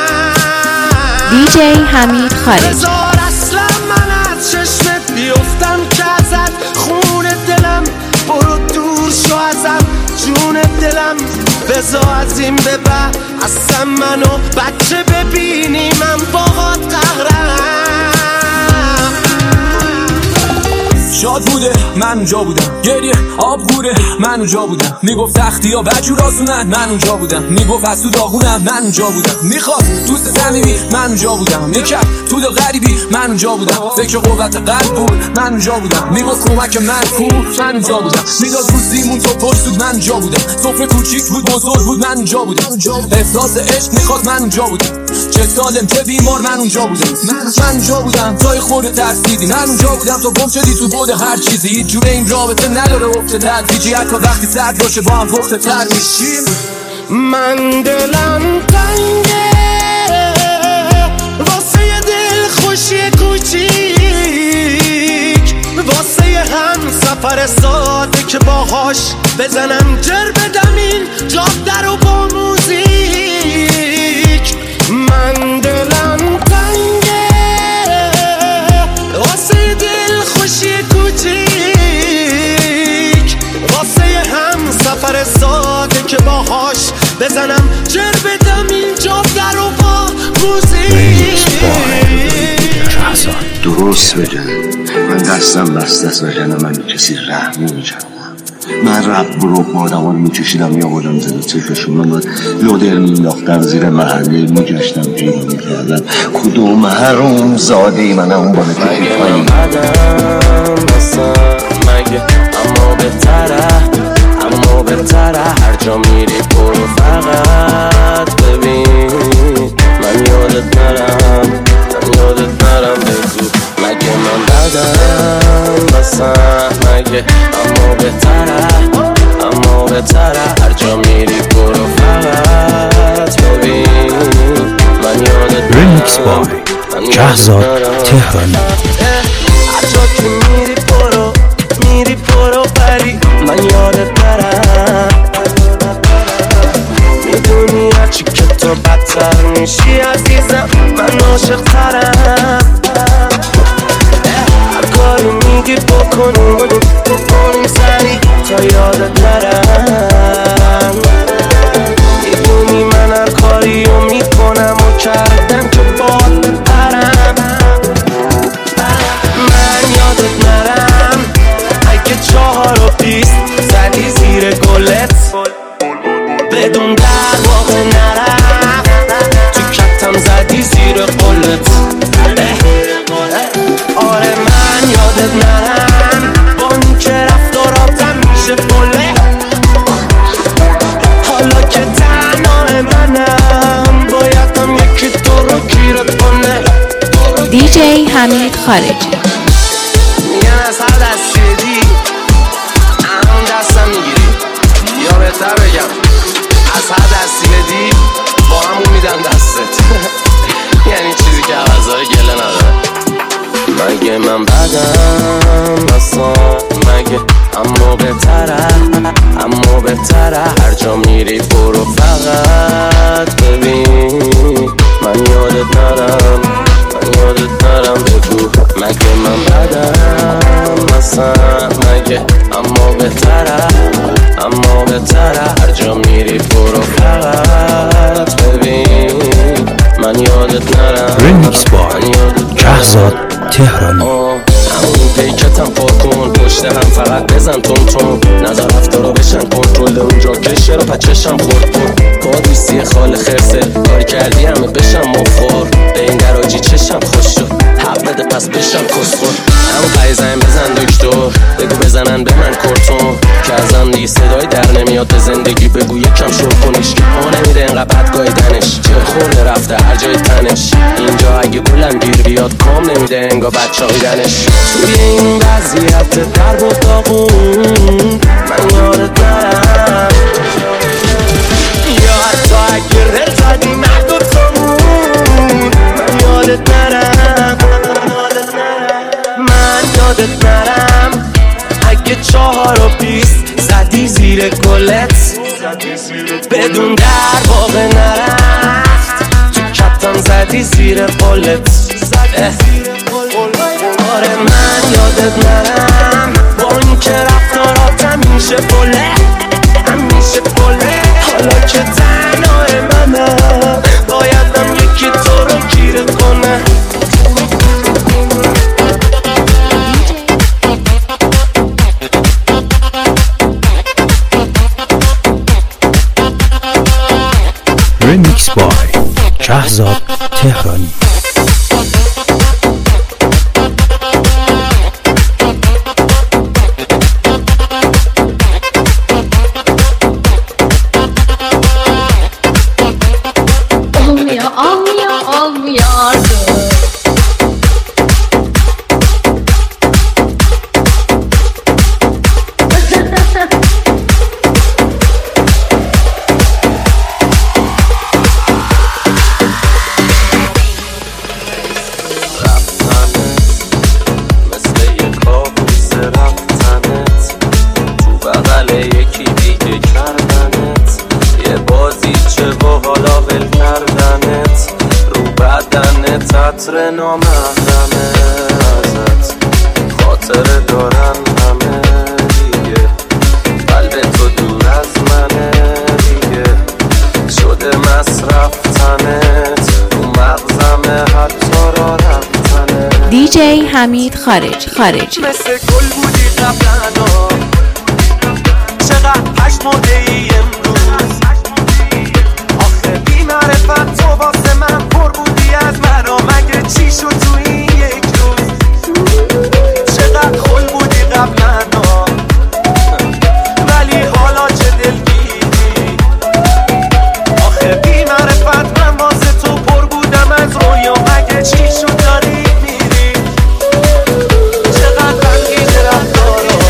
دیجی حمید خارجی. بذار اصلا من از چشمت بیفتم که ازت خون دلم، برو دور شو ازم جون دلم. بذار از این به بعد اصلا منو بچه ببینی من باهات قهرم. شاد بوده من اونجا بودم، گریه آب گوره من اونجا بودم. میگفت تختی ها بجور آسونن من اونجا بودم. میگفت از تو داغونم من اونجا بودم. میخواد دوست صمیمی من اونجا بودم. میکرد تو دل غریبی من اونجا بودم. فکر قوت قلب بود من اونجا بودم. میگفت کمک من کو من اونجا بودم. میداد روزیمون تو پشت بود من اونجا بودم. سفره کوچیک بود بزرگ بود من اونجا بودم. احساس عشق میخواد من اونجا بودم. چه سالم چه بیمار من اونجا بودم. من اونجا بودم جای خورده ترسیدی. من اونجا بودم تو گم شدی تو بود هر چیزی. هیچ جوره این رابطه نداره افته تدریجی، حتی وقتی سرد باشه با هم پخته تر میشیم. من دلم تنگه واسه یه دل خوشی کوچیک، واسه یه هم سفر ساده که باهاش بزنم جر بدم این جاده رو با موزیک. من دلم تنگه واسه یه دل خوشی کوچیک، واسه یه هم سفر ساده که باهاش بزنم جر بدم این جاده رو با موزیک. درست بگم من دستم بسته است وگرنه من کسی رحم نمی‌کردم. من رب بروک مادمان میکشیدم میآوردم زیر چشمشون، من لودر مینداختم زیر محله میگشتم پیدا میکردم کدوم حروم زاده ای من اون بالا کشید پایین. مگه اما بهتره هر جا میری برو فقط ببین. من یادت نرم بگو مگه من بدم بسم. مگه اما بهتره هر جا میری برو فقط ببین. من یادت نرم رمیکس بای شهزاد تهرانی. هر جا که میری برو بری. من یادت نرم، میدونی هرچی که تو بدتر میشی عزیزم من عاشق ترم. هر کاری میگی بکنیم سری تا یادت نرم. میدونی من هر کاری رو میکنم و کردم که باد بپرم. من یادت نرم اگه 4 و 20 زدی زیر گلت بدون در واقع نرم. تو کتم زدی زیر قلت. آره من یادت نرم با این که رفتاراتم میشه بله. حالا که تنها منم حمید خارجی. میگن از هر دستی بدی همون دستم میگیری، یا بهتر بگم از هر دستی بدی با همون میدن دستت. یعنی چیزی که عوضای گله نداره. مگه من بدم اصلا مگه، اما بهتره هر جا میری برو فقط ببین. من یادت نرم بگو مگه من بدم اصلا مگه، اما بهتره هر جا میری برو فقط ببین. من یادت نرم. ریمیکس بای شهزاد تهرانی. همون پیکتم پار کن، پشت هم فقط بزن تون نظر رفتارو بشن کنترل اونجا کشه رو پچشم خورد با دوستی خال خرسه کاری کردی همه بشم مفار به این دراجی چشم خوش شد حق بده پس بشم کسخور. همون قیزن بزن دکتر بگو بزنن به من کرتون که ازم دیگه صدای در نمیاد به زندگی بگو یکم شور کنیش ما نمیده اینقدر بدگاهیدنش چه خورده رفته هر جای تنش اینجا اگه بلند گیر بیاد کام نمیده انگا بچه‌هایدنش. توی این وضعیت در و داغون من یادت نرم، یا حتی اگه رل زدی من دوتامون من یادت نرم. اگه 4:20 زدی زیر گلت بدون در واقع نرفت تو کپتم زدی زیر قلت. آره من یادت نرم با این که رفتارات همیشه بله حالا که تنهای منم بایدم یکی تو رو گیرت کنه. ریمیکس بای شهزاد تهرانی. عطر نامحرمه ازت خاطره دارن همه دیگه قلب تو دور از منه دیگه شده مصرف تنت تو مغزمه حتی را رفتنه. دیجی حمید خارجی. مثل گل بودی قبلنا چقدر پشمرده ای امروز آخه بی معرفت تو واسه من پر بودی از مرا مگه چی شد تو این یک روز چقدر خل بودی قبلنا ولی حالا چه دلگیری آخه بی معرفت من واسه تو پر بودم از رویا مگه چی شد داری میری چقدر رنگین رفتارا.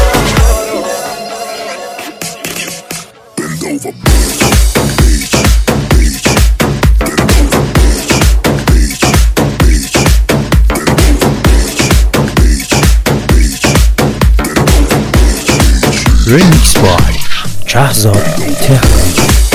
ریمیکس بای شهزاد تهرانی.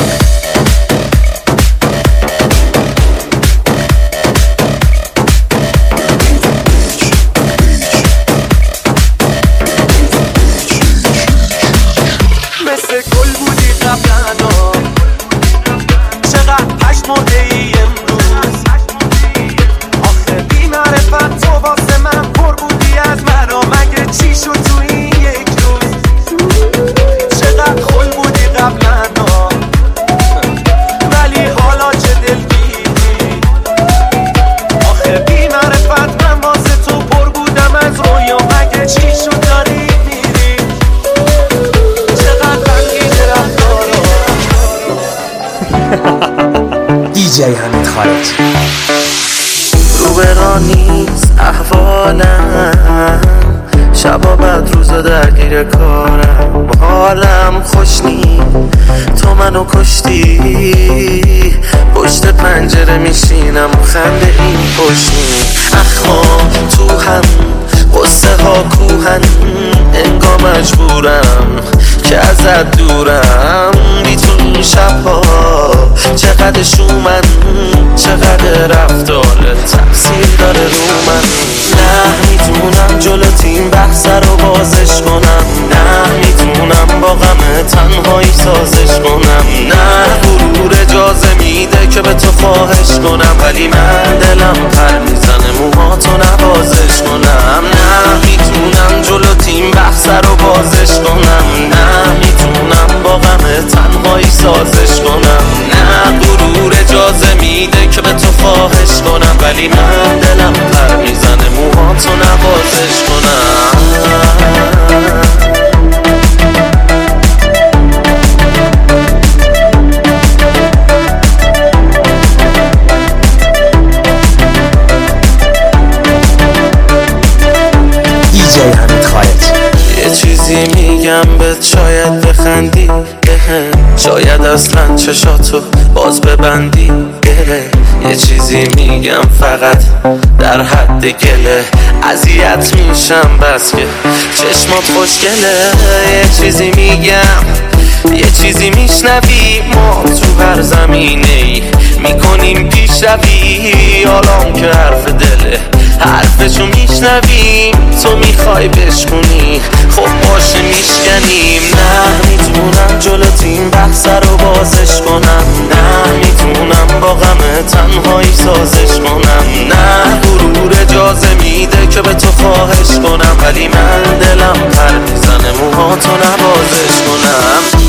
مثل گل بودی قبلنا چقدر پشمرده ای امروز آخه بی معرفت تو واسه من پر بودی از مرا مگه چی شد تو این یک روز چقدر خل بودی قبلنا ولی حالا چه دلگیری آخه بی معرفت من واسه تو پر بودم از رویا مگه چی شد داری میری چقدر رنگین رفتارا. دیجی حمید خارجی. روبرا نیست احوالم، شبا بعد روزا درگیر کارم، حالم خوش نی تو منو کشتی، پشت پنجره میشینم و خنده این پشتی، اخوام تو هم قصه ها کوهن، انگار مجبورم که ازت دورم، بی تو این شبها چقدر شومن، چقدر رفتارت تأثیر داره رو من. نه میتونم جلوت این بحث رو بازش کنم، نه میتونم با غم تنهایی سازش کنم، نه غرور اجازه میده که به تو خواهش کنم، ولی من دلم پر میزنه موهاتو نوازش کنم. نه میتونم جلوت این بحث رو بازش کنم، نه میتونم با غم تنهایی سازش کنم، نه غرور اجازه میده که به تو خواهش کنم، ولی من دلم پر میزنه موهاتو نوازش کنم. دیجی حمید خارج. یه چیزی میگم به شاید بخندی، شاید اصلا چشاتو باز ببندی، یه چیزی میگم فقط در حد گله، اذیت میشم بس که چشمات خوشگله، یه چیزی میگم یه چیزی میشنوی، ما تو هر زمینه ای میکنیم پیشروی، حالا که حرف دله حرفشو میشنویم، تو میخوای بشکنی خب باشه میشکنیم. نه میتونم جلوت این بحث رو بازش کنم، نه میتونم با غم تنهایی سازش کنم، نه غرور اجازه میده که به تو خواهش کنم، ولی من دلم پر میزنه موهاتو نوازش کنم.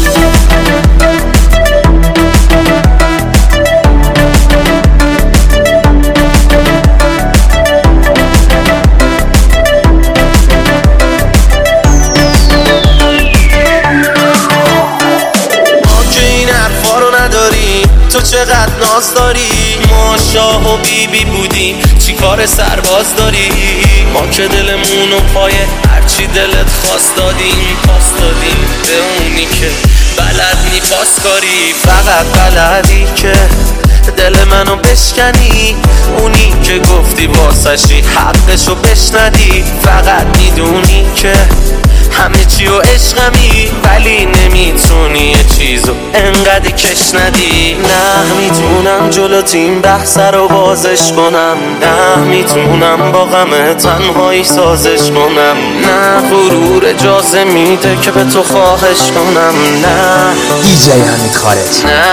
تو چقدر ناز داری، ما شاه و بیبی بودیم چی کار سرباز داری، ما که دلمونو پای هرچی دلت خواست دادیم، پاس دادیم به اونی که بلد نی پاس کاری، فقط بلدی که دل منو بشکنی، اونی که گفتی واسشی حقشو بشندی، فقط میدونی که همه چی و عشقمی، ولی نمیتونی یه چیزو انقدر کش ندی. نه میتونم جلوت این بحث رو بازش کنم، نه میتونم با غم تنهایی سازش کنم، نه غرور اجازه میده که به تو خواهش کنم، نه دیجی حمید خارج. نه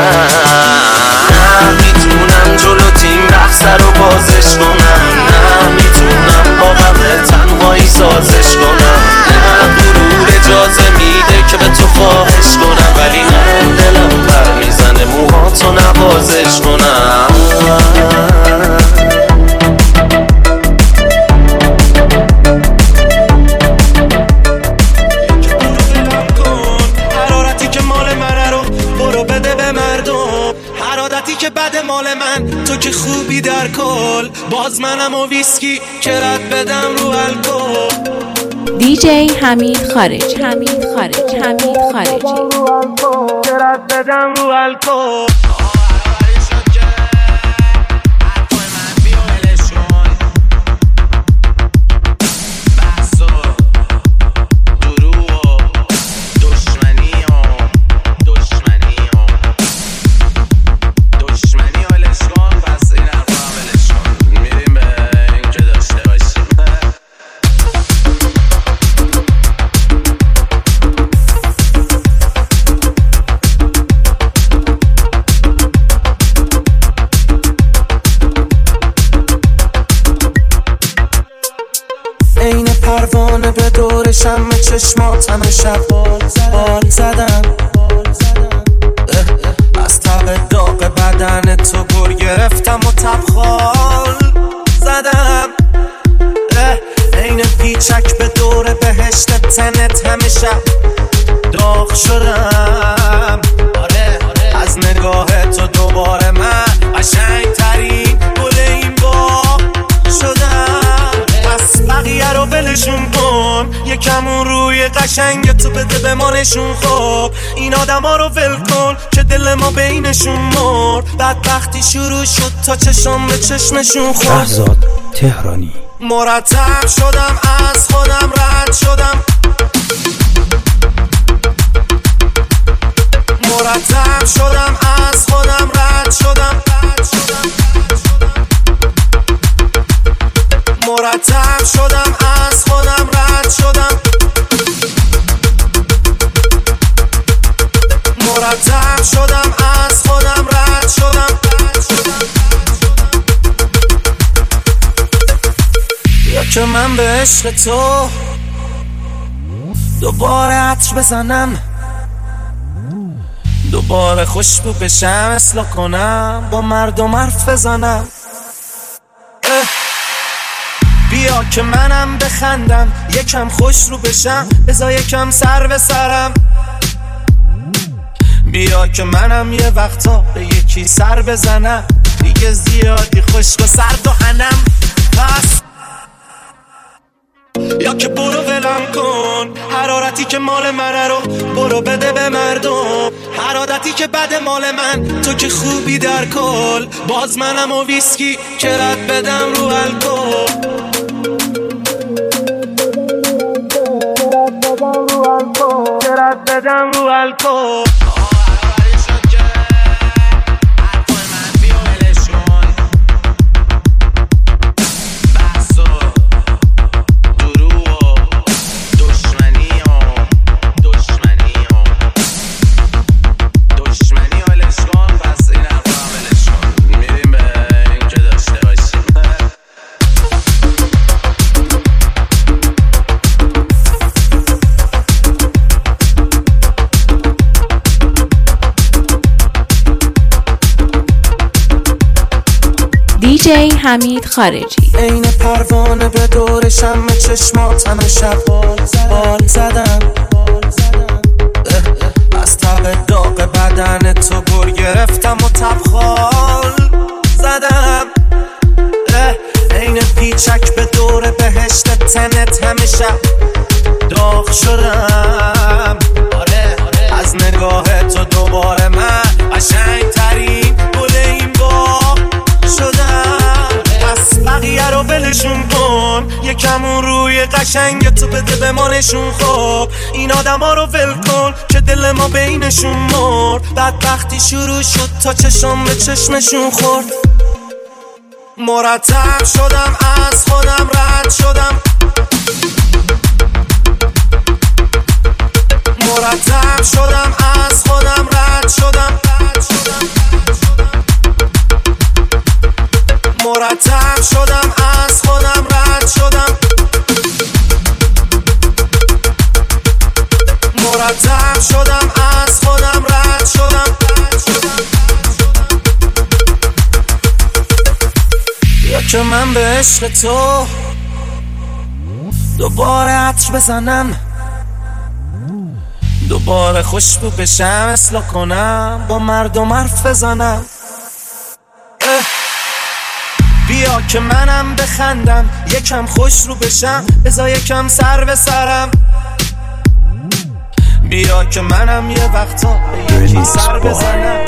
میتونم جلوت این بحث رو بازش کنم، نه میتونم با غم تنهایی سازش کنم، نه غرور اجازه میده که به تو خواهش کنم، ولی من دلم پر میزنه موهاتو نوازش کنم. حرارتی که مال منه رو برو بده به مردم، حرارتی که بد مال من، تو که خوبی در کل، باز منم و ویسکی که رد بدم رو الکل. دیجی حمید خارج، حمید خارج، حمید خارجی. که رد بدم رو الکل. پروانه به دور شم چشمات همه شب بال زدم، از تب داغ بدن تو گر گرفتم و تبخال زدم، این پیچک به دور بهشت تنت همه شب داغ شدم، از نگاه تو دوباره من قشنگ ترین گل این باغ شدم. قشنگ تو بده به ما نشون. خب این آدم ها رو ول کن که دل ما بینشون مرد. بدبختی شروع شد تا چشم به چشمشون خورد. شهزاد تهرانی. مرتب شدم از خودم رد شدم. مرتب شدم از خودم رد شدم. مرتب شدم از خودم رد شدم. مرتب شدم از خودم رد شدم. یا که من به عشق تو دوباره عطر بزنم، دوباره خوشبو بشم، اصلاح کنم، با مردم حرف بزنم. بیا که منم بخندم، یکم خوش رو بشم، بذار یکم سر به سرم. بیا که منم یه وقتا به یکی سر بزنم، دیگه زیادی خشک و سرد و حنم. بس یا که برو ولم کن، حرارتی که مال منه رو برو بده به مردم. هر عادتی که بد مال من، تو که خوبی در کل. باز منم و ویسکی که رد بدم رو الکل. که رد بدم رو الکل. دیجی حمید خارجی. این پروانه به دور شم چشماتم شب بال زدم. از تب داغ بدن تو گر گرفتم و تبخال زدم. این پیچک به دور بهشت تنت همیشه داغ شدم. از نگاه تو دوباره من قشنگ ترین گل این باغ شدم. پس بقیه رو ولشون کن، یکم اون روی قشنگ تو بده به ما نشون. خب این آدم ها رو ول کن که دل ما بینشون مرد. بدبختی شروع شد تا چشم به چشمشون خورد. مرتب شدم از خودم رد شدم. مرتب شدم از خودم رد شدم. مرتب شدم از خودم رد شدم. مرتب شدم از خودم رد شدم. یا که من به عشق تو دوباره عطر بزنم، دوباره خوشبو بشم، اصلاح کنم، با مردم حرف بزنم. بیا که منم بخندم، یکم خوش رو بشم، بذار یکم سر به سرم. بیا که منم یه وقتا به یکی سر بزنم.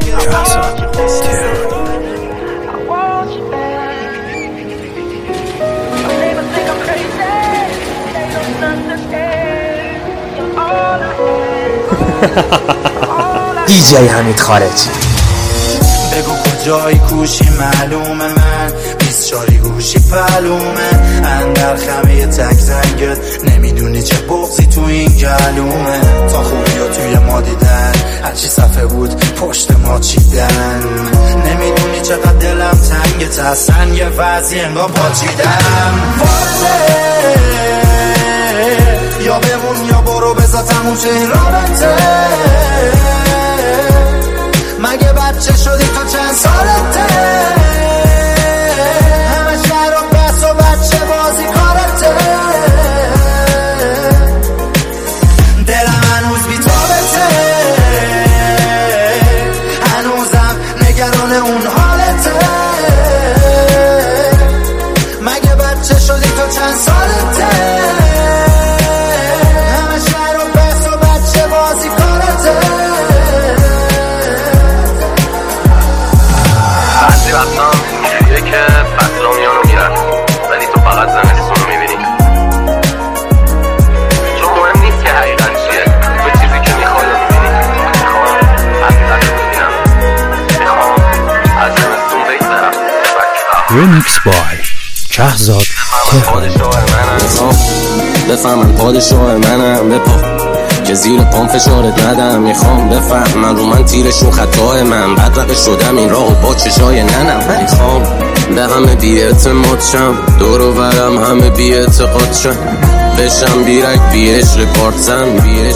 دیجی حمید خارجی. بگو کجایی کوشی معلومه، من 24 گوشی پلومه. اندر خمه تک زنگت نمیدونی چه بغضی تو این گلومه. تا خوبی ها توی ما دیدن، هرچی صفحه بود پشت ما چیدن. نمیدونی چقدر دلم تنگت، اصلا یه وضعی انگار پاچیدم. یا بمون یا برو بذار تموم شه این رابطه. مگه بچه شدی تو چند سالته؟ همه شهر و بس و بچه بازی کارته. دلم هنوز بی تابته، هنوزم نگران اون حالته. مگه بچه شدی تو چند سالته؟ همه ریمیکس بای شهزاد تهرانی. بفهمن پادشاه منم بپا که زیر پام فشارت ندم. میخوام بفهمن رو من تیرشون خطای من بدرقه شدم این راه با چشای ننم. میخوام به همه بی‌اعتماد شم دور و برم همه بی‌اعتقاد شم بشم بیرک بیش رپارتزن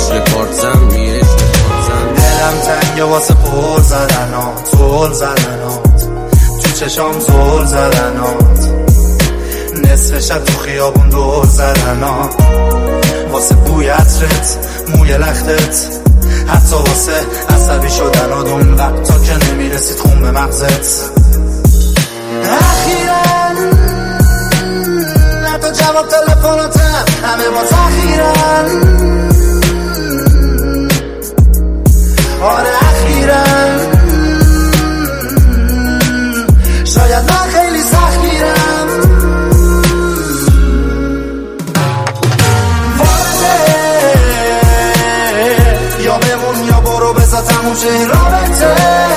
دلم تنگه واسه پر زدنات زل زدنات تو چشام زل زدنات نصف شب تو خیابون دور زدنات واسه بوی عطرت موی لختت حتی واسه عصبی شدنات اون وقتا که نمیرسید خون به مغزت. اخیراً حتی جواب تلفناتم همه با تأخیراً. آره اخیراً شاید من خیلی سختگیرم وارده یا بمون یا برو بذار تموم شه این رابطه.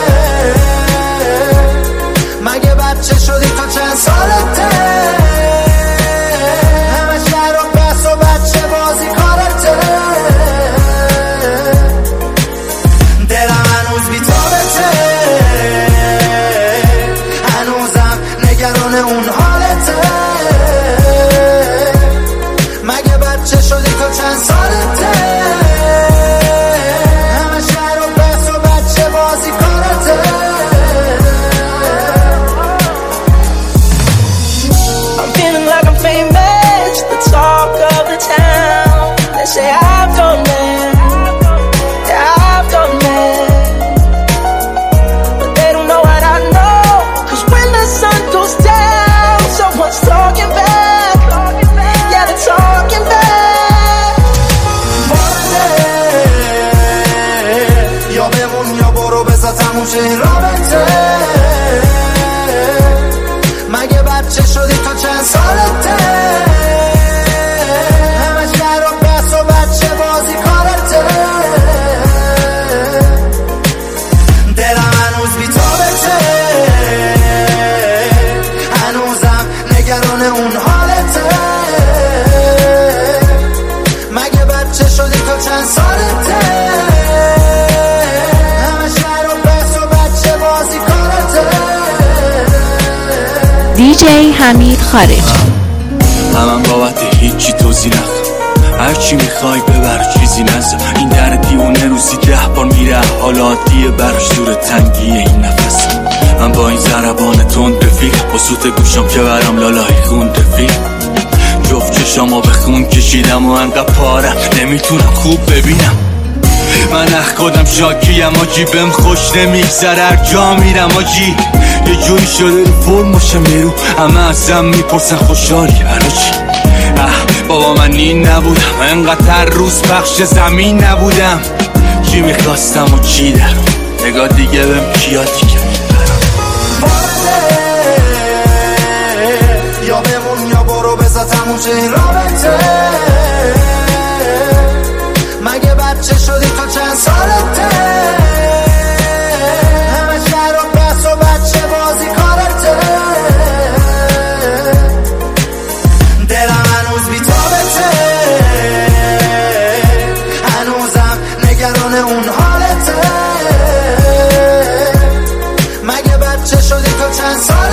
مگه بچه شدی تا چند سالته همه شهر و بس و بچه بازی کارته. دلم هنوز بی‌تابته هنوزم نگران اون حالته. مگه بچه شدی تا چند سالته همه شهر و بس و بچه بازی کارته. I'm feeling like I'm famous, the talk of the town. They say I've done that, yeah, I've done that. But they don't know what I know, 'cause when the sun goes down, someone's talking back, yeah, they're talking back. یا بمون یا برو بذار تموم شه این رابطه. مگه بچه شدی تا چند سالته همه شهر و بس و بچه بازی کارته. دلم هنوز بی‌تابته هنوزم نگران اون حالته. مگه بچه شدی تا چند سالته همه شهر و بس و بچه بازی کارته. دیجی حمید خارجی. همم بابت هیچی توضیح نخوام هرچی میخوای ببر چیزی نزد. این در دیونه روزی 10 بار میره حالا عادیه براش دور تنگیه این نفس. من با این ضربان تند رفیق با سوت گوشم که برم لالای خون رفیق. جفت چشامو به خون کشیدم و انقدر پارم نمیتونم خوب ببینم. من اخکادم شاکیم آجی بهم خوش نمیگذره هر جا میرم آجی یه جوری شده رو فرماشم یه رو همه ازم میپرسن خوشحالی الان چی. بابا من این نبودم انقدر هر روز پخش زمین نبودم. چی میخواستم و چی دارم نگاه دیگه بهم کیا دیگه یا بمون یا برو بذار تموم شه این رابطه. مگه بچه شدی تا چند سالته همه شهر و بس و بچه بازی کارته. دلم هنوز بی‌تابته هنوزم نگران اون حالته. مگه بچه شدی تا چند سالته